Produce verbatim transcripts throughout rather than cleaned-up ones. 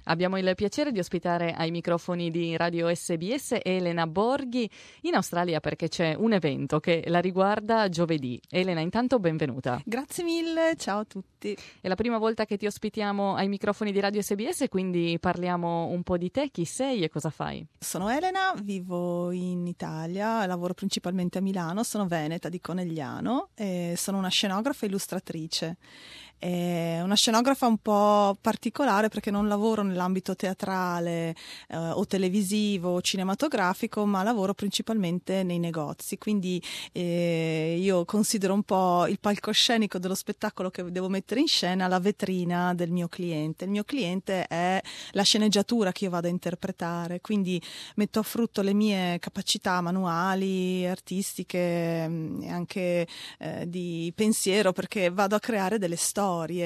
Abbiamo il piacere di ospitare ai microfoni di Radio S B S Elena Borghi in Australia perché c'è un evento che la riguarda giovedì. Elena, intanto benvenuta. Grazie mille, ciao a tutti. È la prima volta che ti ospitiamo ai microfoni di Radio S B S, quindi parliamo un po' di te, chi sei e cosa fai? Sono Elena, vivo in Italia, lavoro principalmente a Milano, sono veneta di Conegliano e sono una scenografa e illustratrice. È una scenografa un po' particolare perché non lavoro nell'ambito teatrale eh, o televisivo o cinematografico, ma lavoro principalmente nei negozi, quindi eh, io considero un po' il palcoscenico dello spettacolo che devo mettere in scena la vetrina del mio cliente. Il mio cliente è la sceneggiatura che io vado a interpretare, quindi metto a frutto le mie capacità manuali, artistiche e anche eh, di pensiero, perché vado a creare delle storie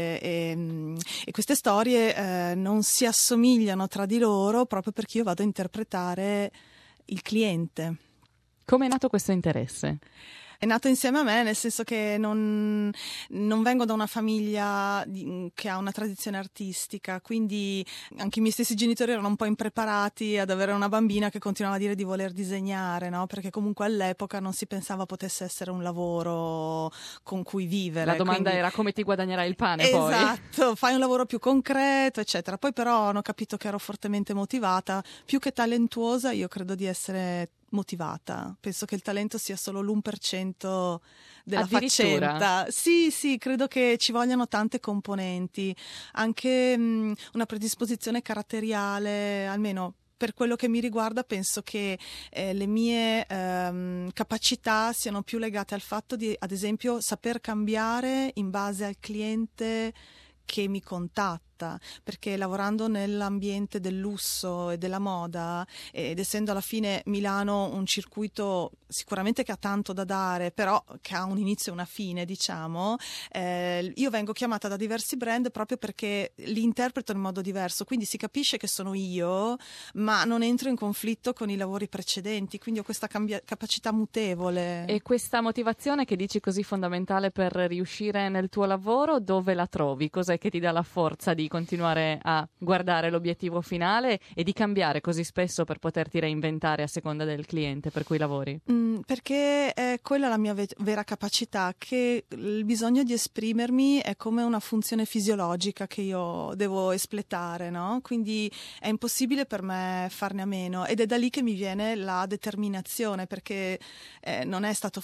e, e queste storie eh, non si assomigliano tra di loro proprio perché io vado a interpretare il cliente. Come è nato questo interesse? È nato insieme a me, nel senso che non, non vengo da una famiglia di, che ha una tradizione artistica, quindi anche i miei stessi genitori erano un po' impreparati ad avere una bambina che continuava a dire di voler disegnare, no? Perché comunque all'epoca non si pensava potesse essere un lavoro con cui vivere. La domanda quindi... era come ti guadagnerai il pane esatto, poi. Esatto, fai un lavoro più concreto, eccetera. Poi però hanno capito che ero fortemente motivata, più che talentuosa, io credo di essere motivata. Penso che il talento sia solo l'uno per cento della faccenda. Sì, sì, credo che ci vogliano tante componenti, anche mh, una predisposizione caratteriale, almeno per quello che mi riguarda. Penso che eh, le mie ehm, capacità siano più legate al fatto di, ad esempio, saper cambiare in base al cliente che mi contatta, perché lavorando nell'ambiente del lusso e della moda ed essendo alla fine Milano un circuito sicuramente che ha tanto da dare, però che ha un inizio e una fine, diciamo, eh, io vengo chiamata da diversi brand proprio perché li interpreto in modo diverso, quindi si capisce che sono io, ma non entro in conflitto con i lavori precedenti, quindi ho questa cambia- capacità mutevole. E questa motivazione che dici così fondamentale per riuscire nel tuo lavoro, dove la trovi? Cos'è che ti dà la forza di continuare a guardare l'obiettivo finale e di cambiare così spesso per poterti reinventare a seconda del cliente per cui lavori? Mm, perché è quella la mia ve- vera capacità, che il bisogno di esprimermi è come una funzione fisiologica che io devo espletare, no? Quindi è impossibile per me farne a meno ed è da lì che mi viene la determinazione, perché eh, non è stato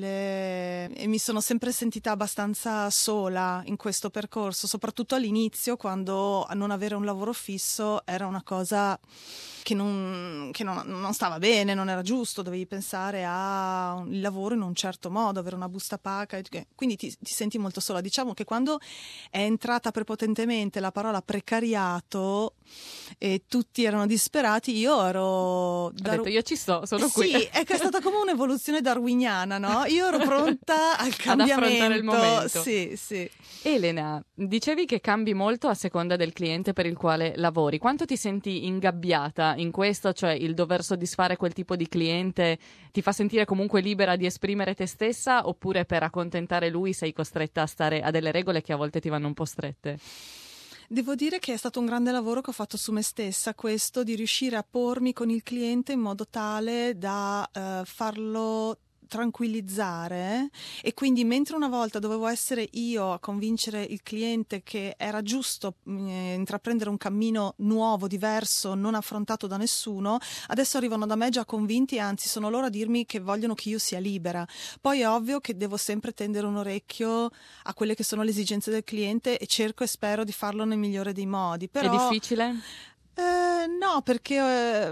facile e mi sono sempre sentita abbastanza sola in questo percorso, soprattutto all'inizio, quando a non avere un lavoro fisso era una cosa che non, che non, non stava bene, non era giusto, dovevi pensare al lavoro in un certo modo, avere una busta paga, quindi ti, ti senti molto sola. Diciamo che quando è entrata prepotentemente la parola precariato e tutti erano disperati, io ero... Ho dar... detto io ci sto, sono qui. Sì, è che è stata come un'evoluzione darwiniana, no? Io ero pronta al cambiamento. Ad affrontare il momento. Sì, sì. Elena, dicevi che cambi molto a seconda del cliente per il quale lavori. Quanto ti senti ingabbiata in questo? Cioè il dover soddisfare quel tipo di cliente ti fa sentire comunque libera di esprimere te stessa, oppure per accontentare lui sei costretta a stare a delle regole che a volte ti vanno un po' strette? Devo dire che è stato un grande lavoro che ho fatto su me stessa, questo di riuscire a pormi con il cliente in modo tale da uh, farlo tranquillizzare, e quindi mentre una volta dovevo essere io a convincere il cliente che era giusto eh, intraprendere un cammino nuovo, diverso, non affrontato da nessuno, adesso arrivano da me già convinti e anzi sono loro a dirmi che vogliono che io sia libera. Poi è ovvio che devo sempre tendere un orecchio a quelle che sono le esigenze del cliente e cerco e spero di farlo nel migliore dei modi. Però, è difficile? Eh, no, perché eh,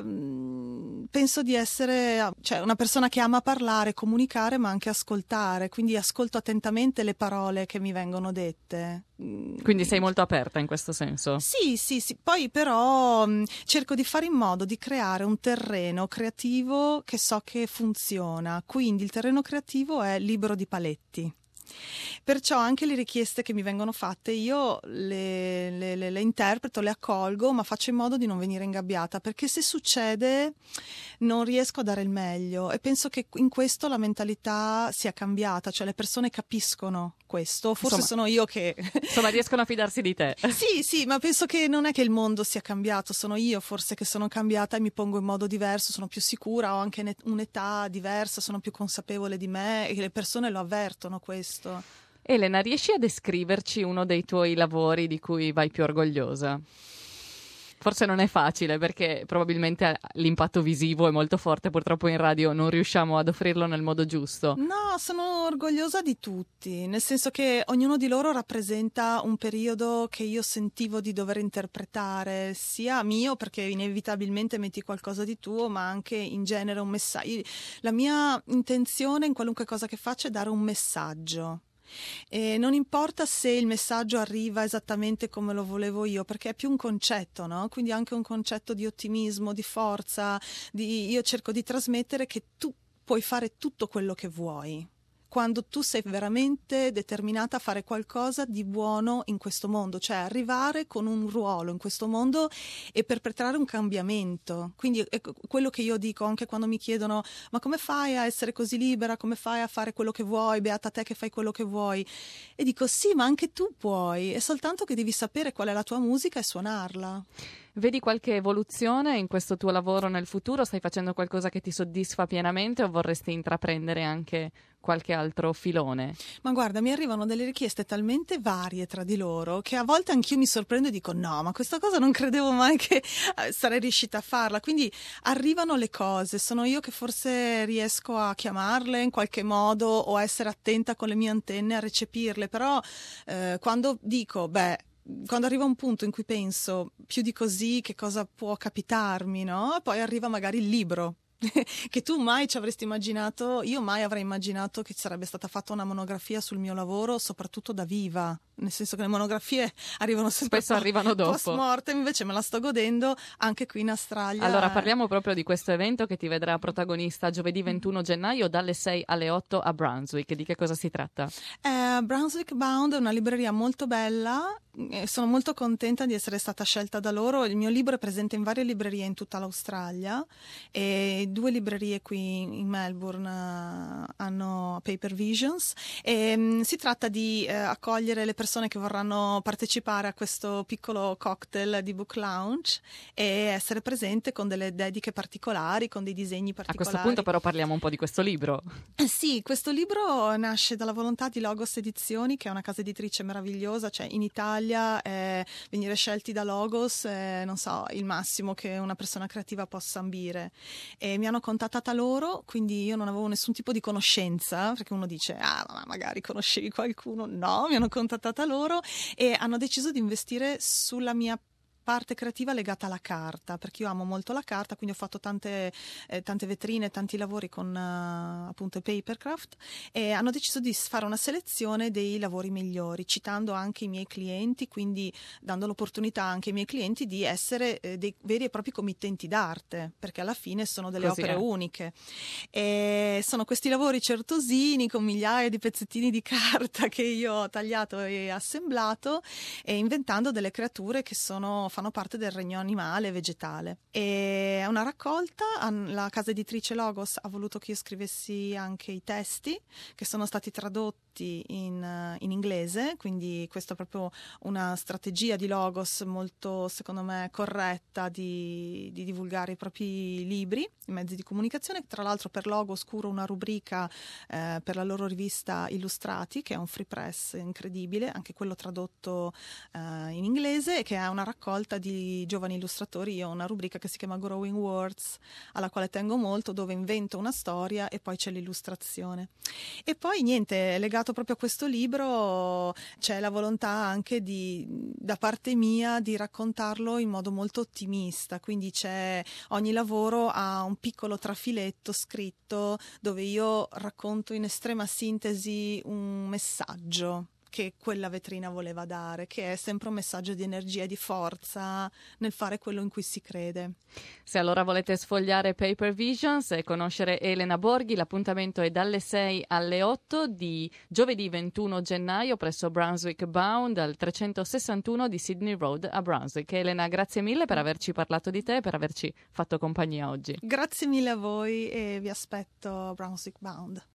penso di essere cioè, una persona che ama parlare, comunicare, ma anche ascoltare, quindi ascolto attentamente le parole che mi vengono dette. Quindi sei molto aperta in questo senso? Sì, sì, sì. Poi però mh, cerco di fare in modo di creare un terreno creativo che so che funziona, quindi il terreno creativo è libero di paletti. Perciò anche le richieste che mi vengono fatte io le, le, le, le interpreto, le accolgo, ma faccio in modo di non venire ingabbiata, perché se succede non riesco a dare il meglio, e penso che in questo la mentalità sia cambiata, cioè le persone capiscono questo, forse insomma, sono io che... insomma riescono a fidarsi di te. Sì, sì, ma penso che non è che il mondo sia cambiato, sono io forse che sono cambiata e mi pongo in modo diverso, sono più sicura, ho anche un'età diversa, sono più consapevole di me e le persone lo avvertono questo. Elena, riesci a descriverci uno dei tuoi lavori di cui vai più orgogliosa? Forse non è facile perché probabilmente l'impatto visivo è molto forte, purtroppo in radio non riusciamo ad offrirlo nel modo giusto. No, sono orgogliosa di tutti, nel senso che ognuno di loro rappresenta un periodo che io sentivo di dover interpretare, sia mio perché inevitabilmente metti qualcosa di tuo, ma anche in genere un messaggio. La mia intenzione in qualunque cosa che faccio è dare un messaggio. E non importa se il messaggio arriva esattamente come lo volevo io, perché è più un concetto, no? Quindi anche un concetto di ottimismo, di forza, di... io cerco di trasmettere che tu puoi fare tutto quello che vuoi quando tu sei veramente determinata a fare qualcosa di buono in questo mondo, cioè arrivare con un ruolo in questo mondo e perpetrare un cambiamento. Quindi è quello che io dico anche quando mi chiedono: ma come fai a essere così libera, come fai a fare quello che vuoi, beata te che fai quello che vuoi? E dico sì, ma anche tu puoi, è soltanto che devi sapere qual è la tua musica e suonarla. Vedi qualche evoluzione in questo tuo lavoro nel futuro? Stai facendo qualcosa che ti soddisfa pienamente o vorresti intraprendere anche qualche altro filone? Ma guarda, mi arrivano delle richieste talmente varie tra di loro che a volte anch'io mi sorprendo e dico no, ma questa cosa non credevo mai che sarei riuscita a farla. Quindi arrivano le cose, sono io che forse riesco a chiamarle in qualche modo o a essere attenta con le mie antenne a recepirle, però eh, quando dico beh, quando arriva un punto in cui penso più di così che cosa può capitarmi, no? E poi arriva magari il libro che tu mai ci avresti immaginato, io mai avrei immaginato che sarebbe stata fatta una monografia sul mio lavoro, soprattutto da viva, nel senso che le monografie arrivano sempre spesso arrivano dopo post mortem, invece me la sto godendo anche qui in Australia. Allora parliamo proprio di questo evento che ti vedrà protagonista giovedì ventuno gennaio dalle sei alle otto a Brunswick. Di che cosa si tratta? Eh, Brunswick Bound è una libreria molto bella, eh, sono molto contenta di essere stata scelta da loro. Il mio libro è presente in varie librerie in tutta l'Australia e due librerie qui in Melbourne uh, hanno Paper Visions e um, si tratta di uh, accogliere le persone che vorranno partecipare a questo piccolo cocktail di book lounge e essere presente con delle dediche particolari, con dei disegni particolari. A questo punto però parliamo un po' di questo libro. Eh sì, questo libro nasce dalla volontà di Logos Edizioni, che è una casa editrice meravigliosa, cioè in Italia eh, venire scelti da Logos è, non so, il massimo che una persona creativa possa ambire. E mi hanno contattata loro, quindi io non avevo nessun tipo di conoscenza, perché uno dice ah ma magari conoscevi qualcuno, no, mi hanno contattata loro e hanno deciso di investire sulla mia parte creativa legata alla carta, perché io amo molto la carta, quindi ho fatto tante, eh, tante vetrine, tanti lavori con uh, appunto Papercraft e hanno deciso di fare una selezione dei lavori migliori, citando anche i miei clienti, quindi dando l'opportunità anche ai miei clienti di essere eh, dei veri e propri committenti d'arte, perché alla fine sono delle Così opere è. uniche. E sono questi lavori certosini con migliaia di pezzettini di carta che io ho tagliato e assemblato e inventando delle creature che sono fanno parte del regno animale e vegetale. E è una raccolta, la casa editrice Logos ha voluto che io scrivessi anche i testi che sono stati tradotti in, in inglese, quindi questa è proprio una strategia di Logos molto, secondo me, corretta di, di divulgare i propri libri, i mezzi di comunicazione. Tra l'altro per Logos curo una rubrica eh, per la loro rivista Illustrati, che è un free press incredibile, anche quello tradotto eh, in inglese, e che è una raccolta di giovani illustratori. Io ho una rubrica che si chiama Growing Words, alla quale tengo molto, dove invento una storia e poi c'è l'illustrazione. E poi niente, legato proprio a questo libro c'è la volontà anche di, da parte mia, di raccontarlo in modo molto ottimista, quindi c'è ogni lavoro ha un piccolo trafiletto scritto dove io racconto in estrema sintesi un messaggio. che quella vetrina voleva dare, che è sempre un messaggio di energia e di forza nel fare quello in cui si crede. Se allora volete sfogliare Paper Visions e conoscere Elena Borghi, l'appuntamento è dalle sei alle otto di giovedì ventuno gennaio presso Brunswick Bound al trecentosessantuno di Sydney Road a Brunswick. Elena, grazie mille per averci parlato di te e per averci fatto compagnia oggi. Grazie mille a voi e vi aspetto a Brunswick Bound.